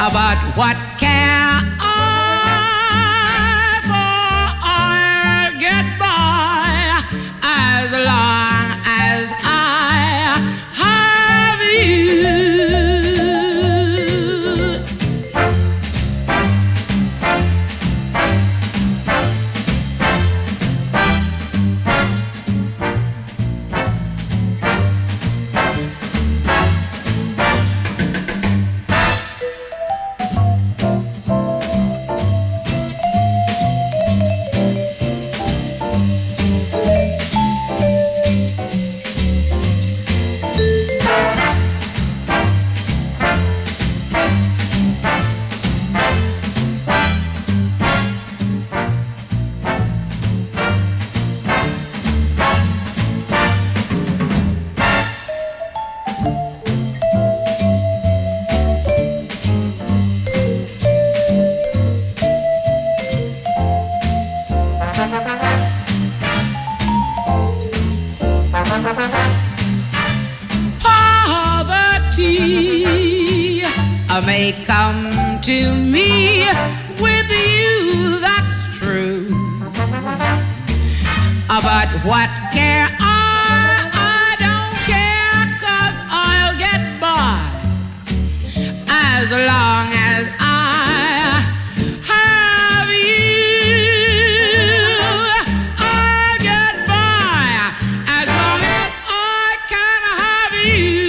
But what care I, for I'll get by as long as I have you. May come to me with you, that's true. But what care I don't care, 'cause I'll get by as long as I have you. I'll get by as long as I can have you.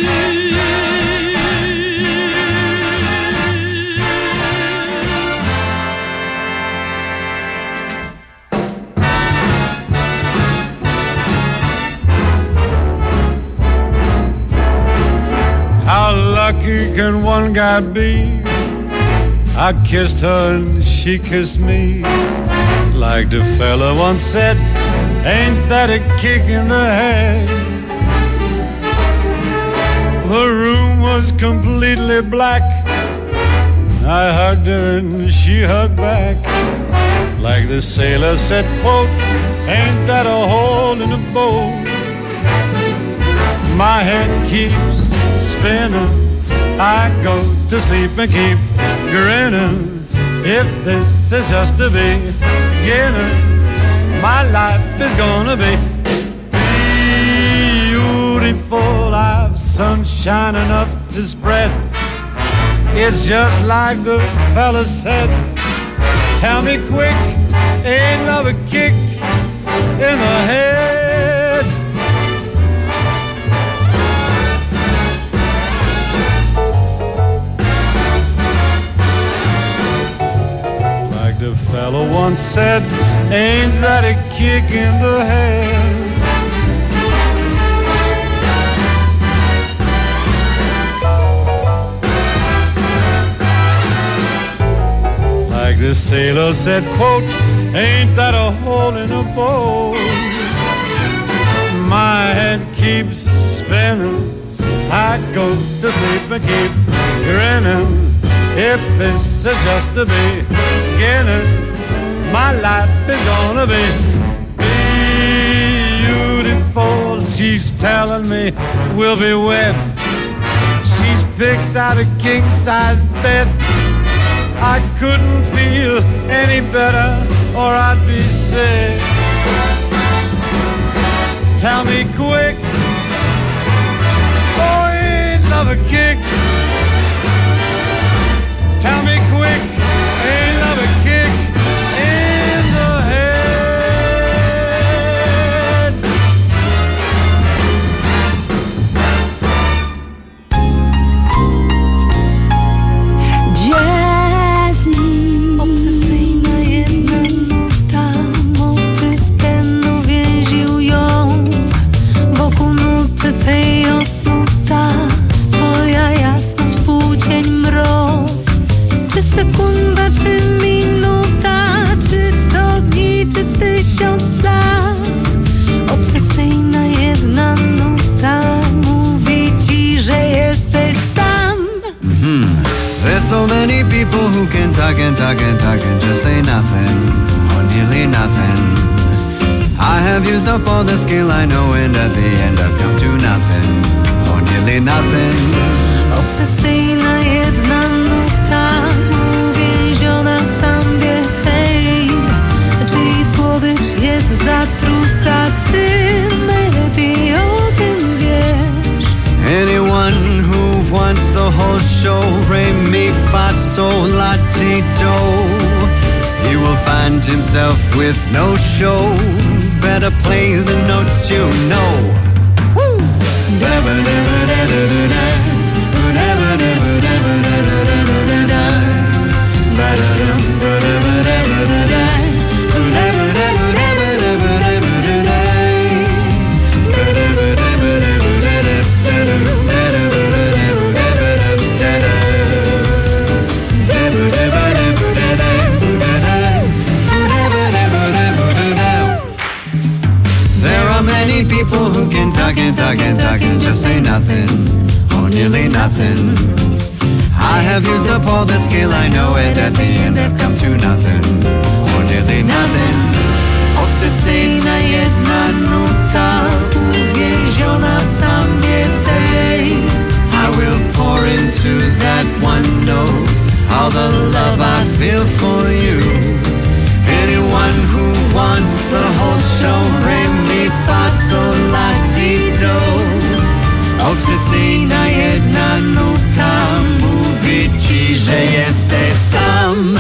How lucky can one guy be? I kissed her and she kissed me. Like the fella once said, ain't that a kick in the head? Her room was completely black. I hugged her and she hugged back. Like the sailor said, quote, ain't that a hole in a boat? My head keeps spinning, I go to sleep and keep grinning. If this is just the beginning, my life is gonna be beautiful. I've sunshine enough to spread. It's just like the fella said. Tell me quick, ain't love a kick in the head? The fellow once said, ain't that a kick in the head? Like the sailor said, quote, ain't that a hole in a boat? My head keeps spinning, I go to sleep and keep grinning. If this is just the beginning, my life is gonna be beautiful. She's telling me we'll be wed. She's picked out a king-size bed. I couldn't feel any better or I'd be sick. Tell me quick, oh, ain't love a kick? Tell me quick, ain't love a kick in the head? Jazzy, obsesyjna jedna nuta, motyw ten uwięził ją. Wokół nuty tej osnuta, twoja jasność, półdzień, mrok. Czy sekunda, czy minuta, czy 100 dni, czy 1000 lat? Obsesyjna jedna nuta mówi ci, że jesteś sam. There's so many people who can talk and talk and talk and just say nothing, or nearly nothing. I have used up all the skill I know, and at the end I've come to nothing, or nearly nothing. Obsesyjna jedna nuta show, re, mi, fa, sol, la, ti, do. He will find himself with no show. Better play the notes you know. Woo! People who can talk and just say nothing, or nearly nothing. I have used up all the skill I know, and at the end I've come to nothing, or nearly nothing. Obsesyjna jedna nuta, uwięziona w sambie tej. I will pour into that one note all the love I feel for you. Anyone who wants the whole show, re, mi, fa, sol, la, ti, do. Obsesyjna jedna nuta mówi ci, że jesteś sam.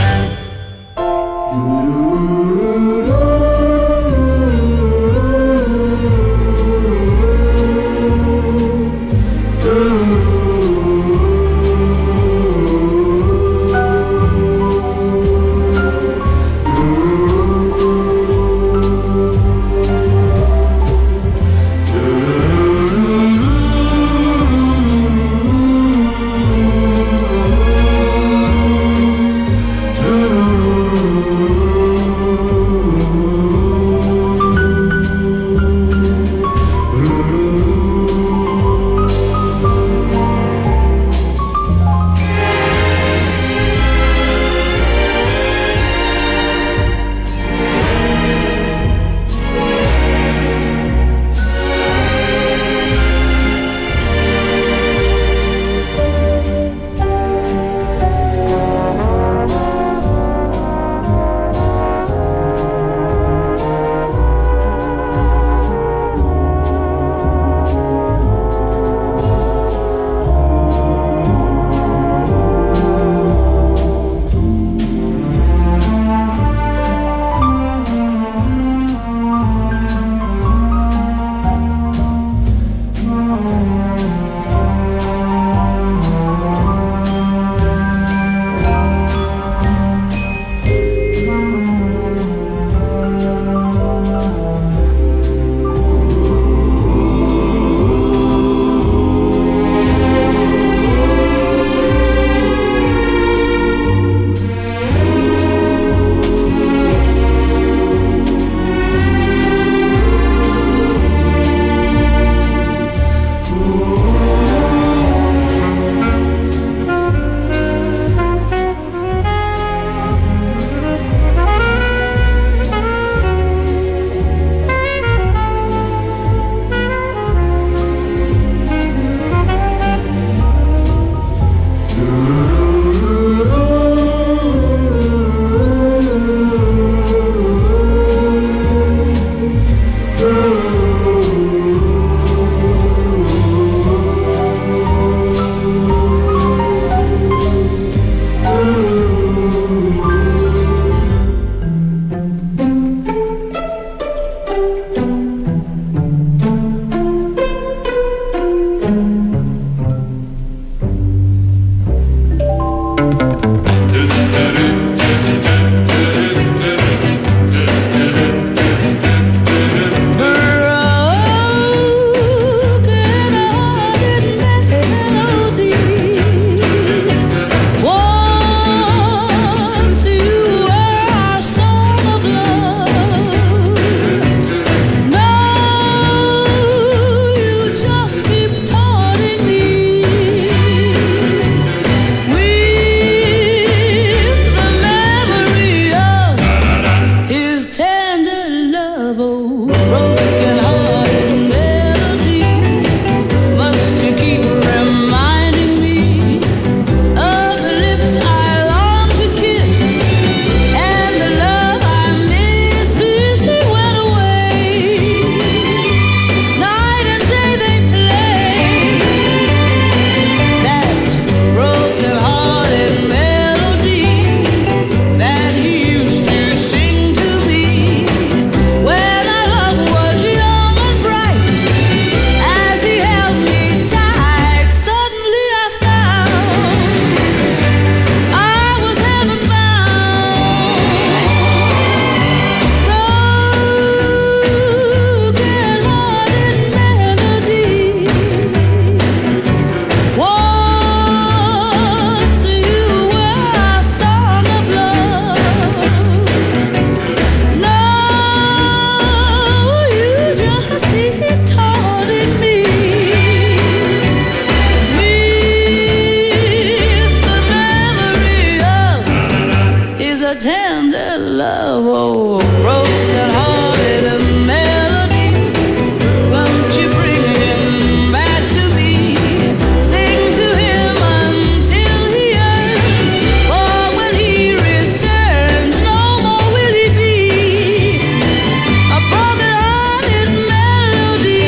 love, oh, broken hearted melody. Won't you bring him back to me? Sing to him until he yearns, for when he returns, no more will he be a broken hearted melody.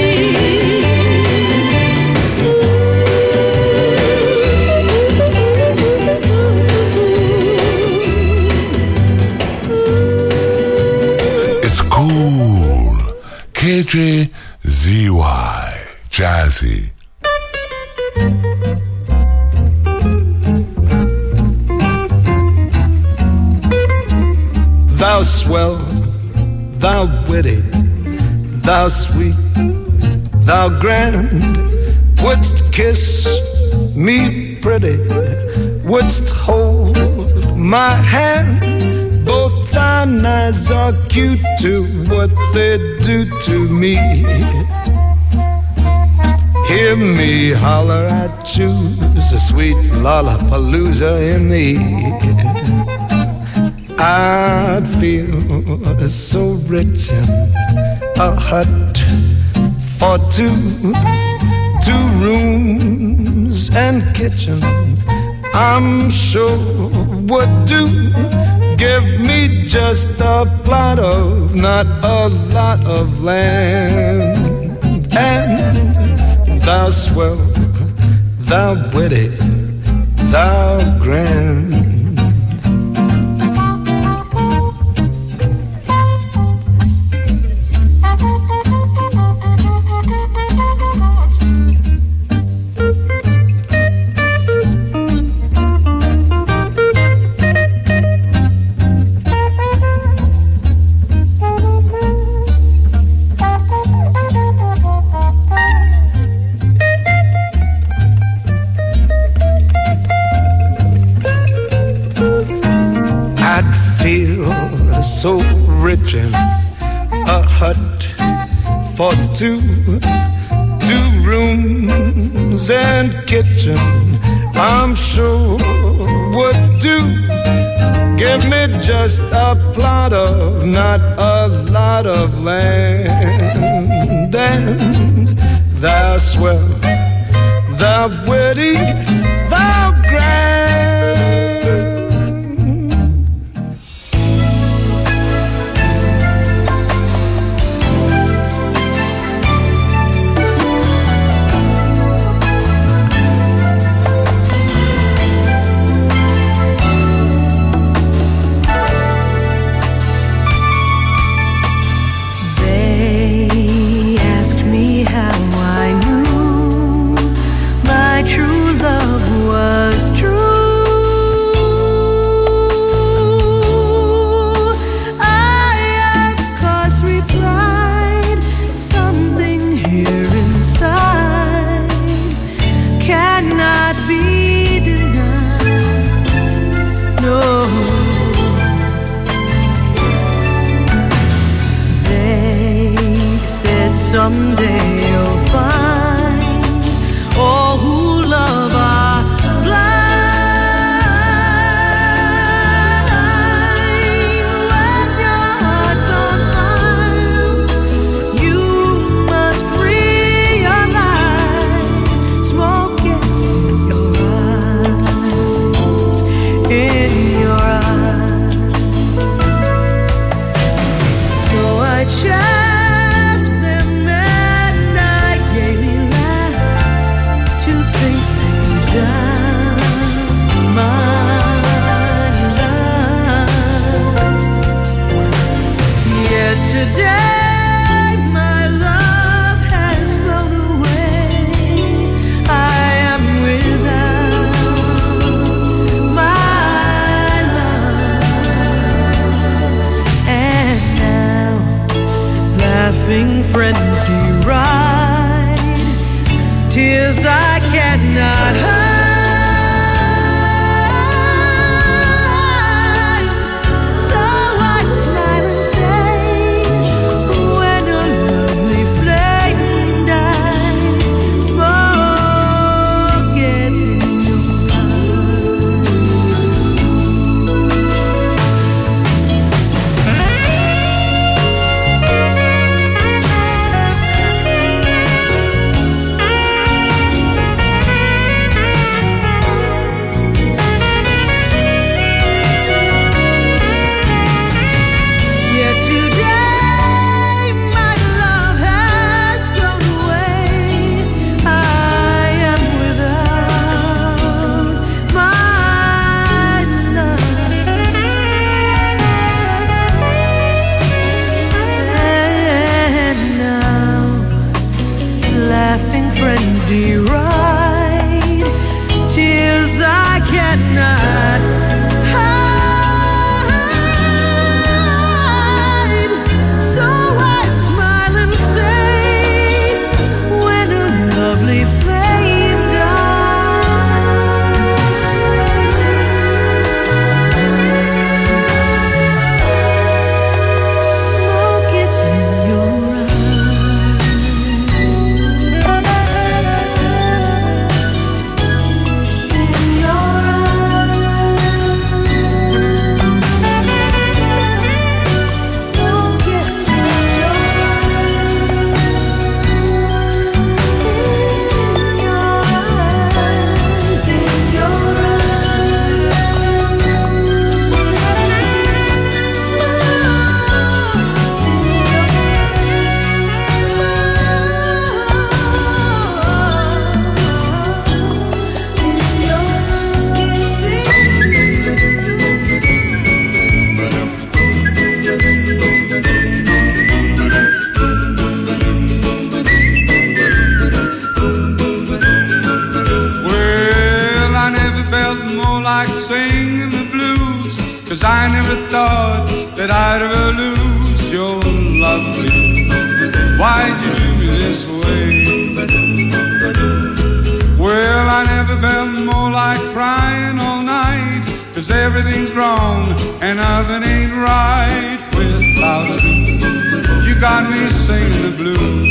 It's cool. KJZY. Jazzy. Thou swell, thou witty, thou sweet, thou grand, wouldst kiss me pretty, wouldst hold my hand. Both thine eyes are cute to what they do to me. Hear me holler, I choose a sweet lollapalooza in the air. I'd feel so rich in a hut for two rooms and kitchen. I'm sure would do. Give me just a plot of, not a lot of land. And thou swell, thou witty, thou grand. So rich in a hut for two rooms and kitchen, I'm sure would do. Give me just a plot of, not a lot of land. And thou swell, thou witty, thou grand. True love was singing the blues, 'cause I never thought that I'd ever lose your love. Why'd you do me this way? Well, I never felt more like crying all night, 'cause everything's wrong and nothing ain't right without you. You got me singing the blues.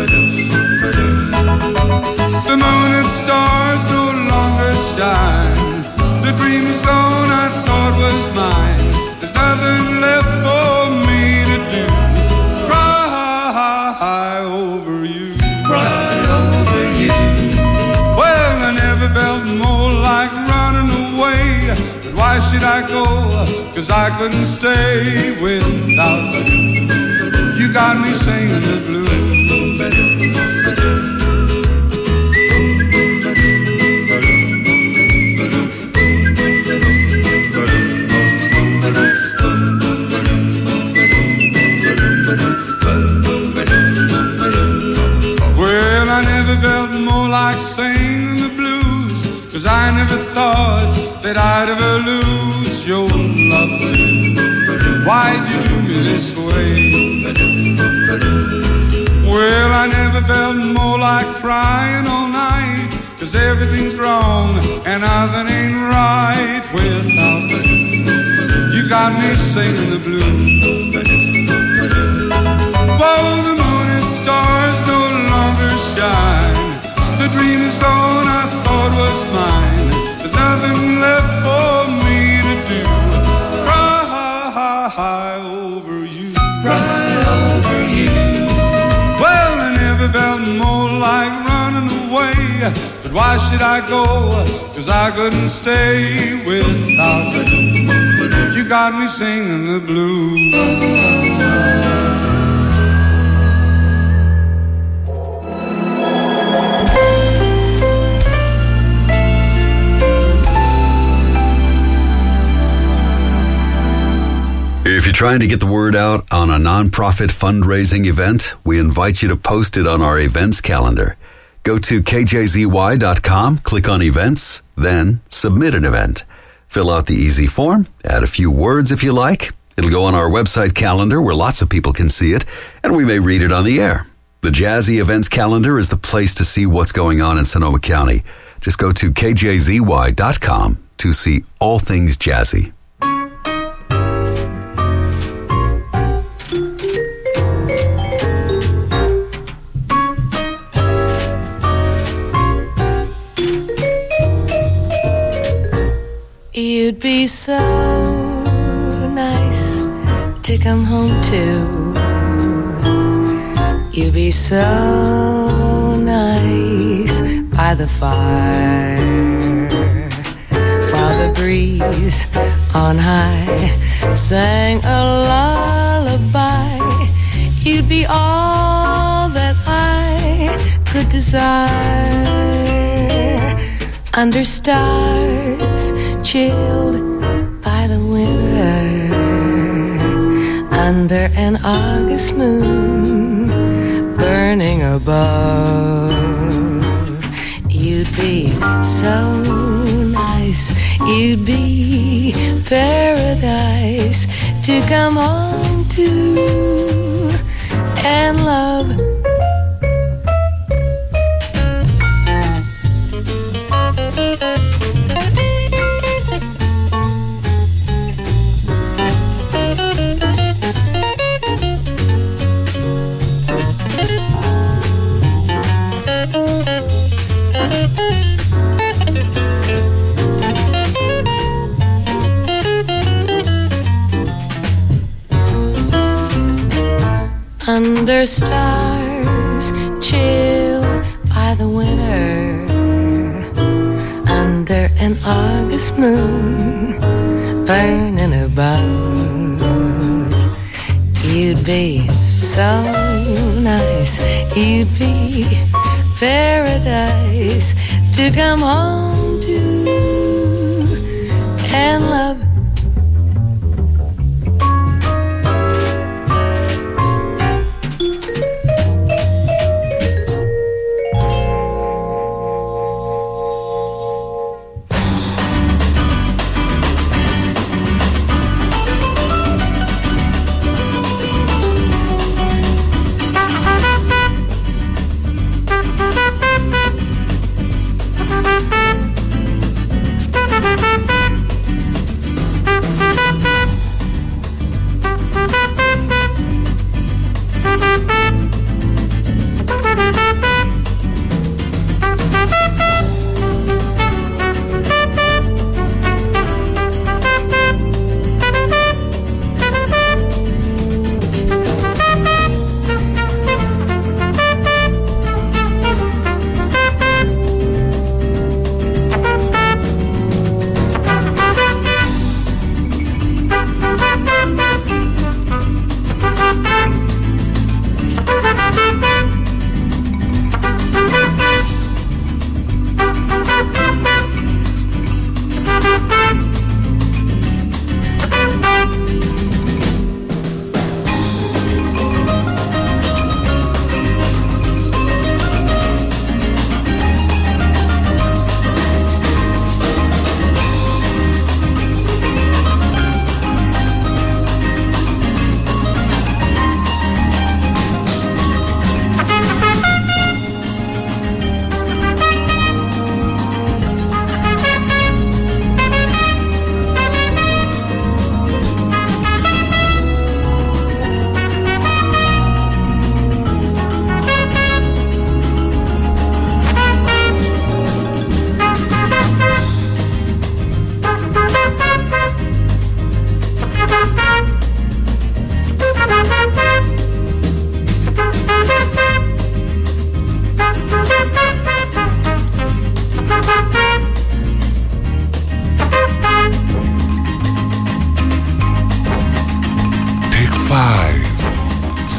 The moon and stars no longer shine. The dream is gone I thought was mine. There's nothing left for me to do. Cry over you. Cry over you. Well, I never felt more like running away. But why should I go? 'Cause I couldn't stay without you. You got me singing the blues. Well, I never felt more like singing the blues, 'cause I never thought that I'd ever lose your love. Why'd you do me this way? Well, I never felt more like crying all night, 'cause everything's wrong and nothing ain't right without you. You got me singing the blues. Whoa, the moon and stars no longer shine. The dream is gone I thought was mine. There's nothing left for me to do. Cry over you. Cry over you. Well, I never felt more like running away. But why should I go? 'Cause I couldn't stay without you. You got me singing the blues. If you're trying to get the word out on a nonprofit fundraising event, we invite you to post it on our events calendar. Go to kjzy.com, click on events, then submit an event. Fill out the easy form, add a few words if you like. It'll go on our website calendar where lots of people can see it, and we may read it on the air. The Jazzy Events Calendar is the place to see what's going on in Sonoma County. Just go to kjzy.com to see all things jazzy. You'd be so nice to come home to. You'd be so nice by the fire, while the breeze on high sang a lullaby. You'd be all that I could desire, under stars chilled by the winter, under an August moon burning above. You'd be so nice, you'd be paradise to come home to and love. Under stars chilled by the winter, under an August moon burning above. You'd be so nice, you'd be paradise to come home to and love.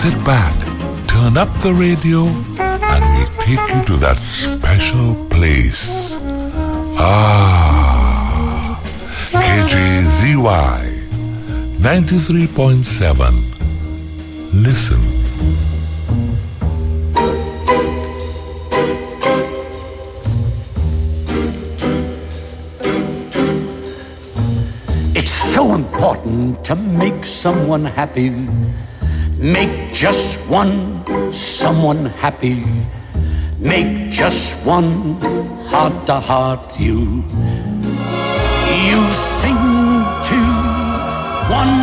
sit back, turn up the radio, and we'll take you to that special place. Ah, KJZY 93.7. Listen. It's so important to make someone happy. Make just one someone happy. Make just one heart-to-heart you. You sing to one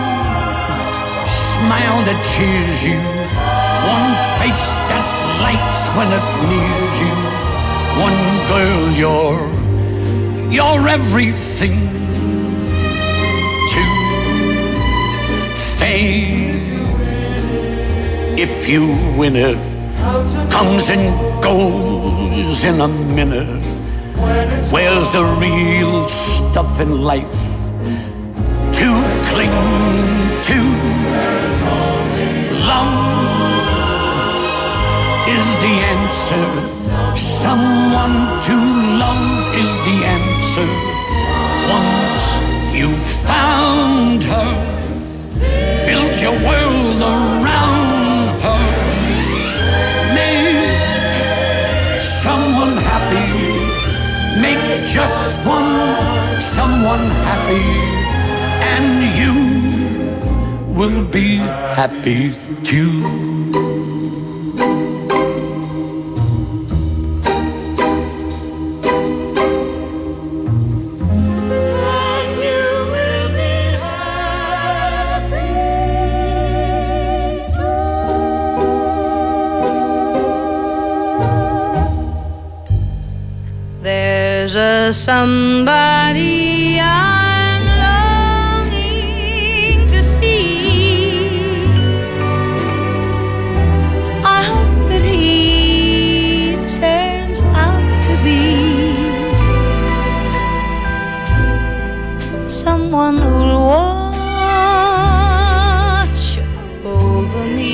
smile that cheers you, one face that lights when it nears you, one girl you're everything to. Fame, if you win it, comes and goes in a minute. Where's the real stuff in life to cling to? Love is the answer. Someone to love is the answer. Once you've found her, build your world around her. Make someone happy. Make just one someone happy, and you will be happy too. There's a somebody I'm longing to see. I hope that he turns out to be someone who'll watch over me.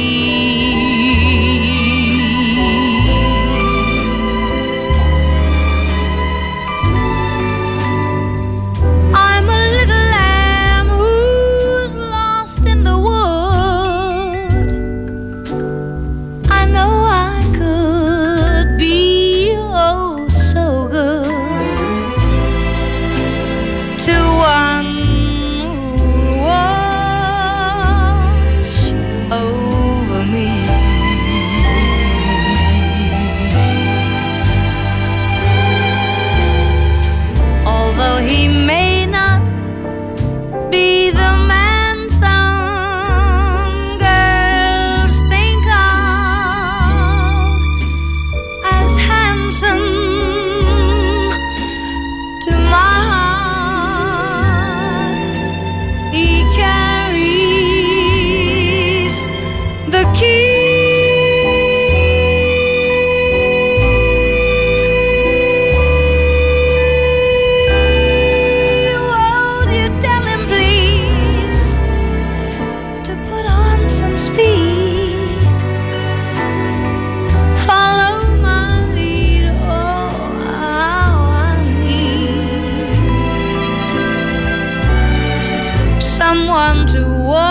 Someone to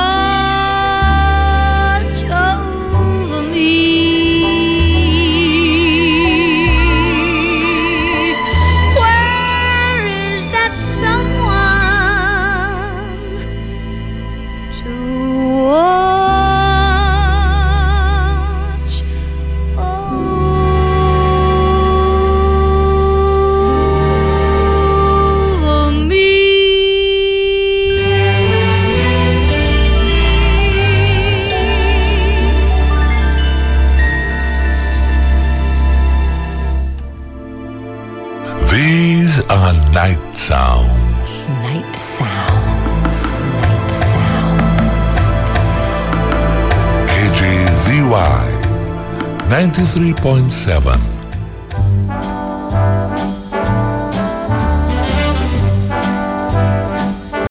watch over me. Where is that someone to watch over me? These are night sounds. Night sounds. Night sounds. KJZY 93.7.